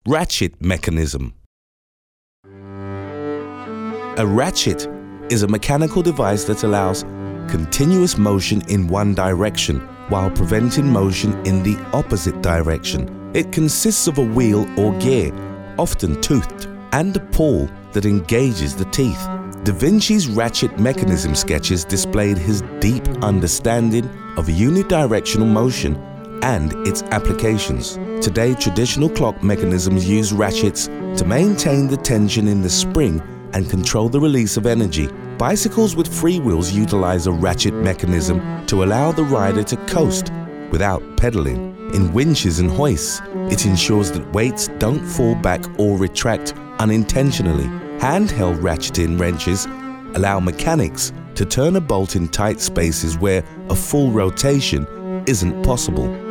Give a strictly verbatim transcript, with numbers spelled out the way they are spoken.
Ratchet mechanism. A ratchet is a mechanical device that allows continuous motion in one direction while preventing motion in the opposite direction. It consists of a wheel or gear, often toothed, and a pawl that engages the teeth. Da Vinci's ratchet mechanism sketches displayed his deep understanding of unidirectional motion and its applications. Today, traditional clock mechanisms use ratchets to maintain the tension in the spring and control the release of energy. Bicycles with free wheels utilize a ratchet mechanism to allow the rider to coast without pedaling. In winches and hoists, it ensures that weights don't fall back or retract unintentionally. Handheld ratcheting wrenches allow mechanics to turn a bolt in tight spaces where a full rotation isn't possible.